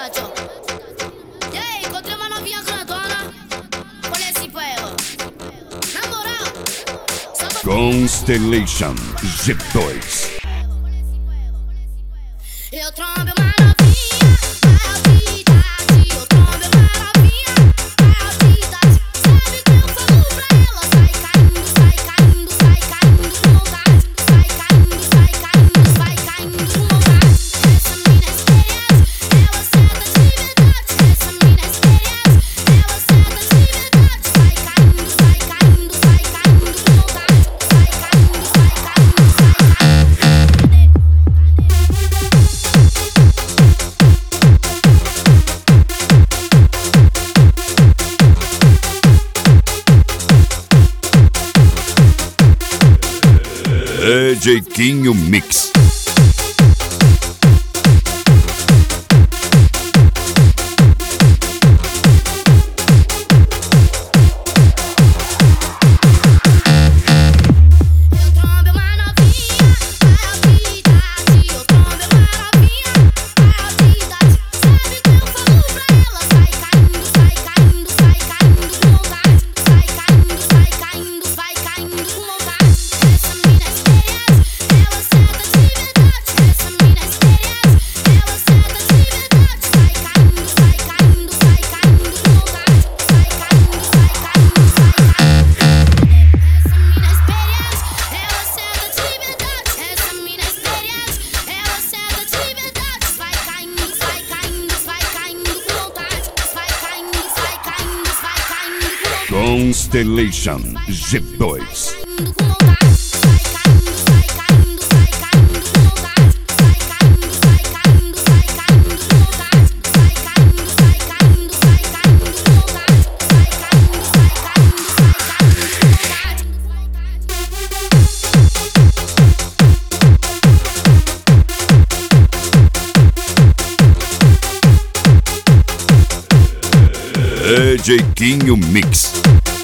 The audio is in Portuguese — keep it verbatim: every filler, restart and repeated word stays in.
idade, ó. E aí, encontrei uma novinha grandona. Falei assim pra ela: na moral, só pra... Constellation G dois. Eu trombo uma novinha, maldidade. Eu trombo uma novinha, maldidade. Sabe que eu falo pra ela: sai caindo, sai caindo, sai caindo com vontade. Sai caindo, sai caindo, sai caindo com vontade. Essa mina é experiente, ela senta de verdade. Essa mina é experiente, ela senta de verdade. Sai caindo, sai caindo, sai caindo com vontade. Sai caindo, sai caindo, sai caindo. D J Quinho Mix. Eu trombo uma novinha, maldidade. Eu trombo uma novinha, maldidade. Sabe que eu falo pra ela: sai caindo, sai caindo, sai caindo com vontade. Sai caindo, sai caindo, sai caindo com vontade. Essa mina é experiente, ela senta de verdade. Essa mina é experiente, ela senta de verdade. Sai caindo, sai caindo, sai caindo com vontade. Sai caindo, sai caindo, sai caindo. Essa mina é experiente, ela senta de verdade. Essa mina é experiente, ela senta de verdade. Vai caindo, vai caindo, vai caindo com vontade. Vai caindo, vai caindo, vai caindo com vontade. Constellation G dois. Caindo com vontade. Vai caindo, vai caindo, vai caindo com vontade. Vai caindo, vai caindo, vai caindo com vontade. Vai caindo, vai caindo, vai caindo com vontade. Vai caindo, vai caindo, vai caindo com vontade. D J Quinho Mix.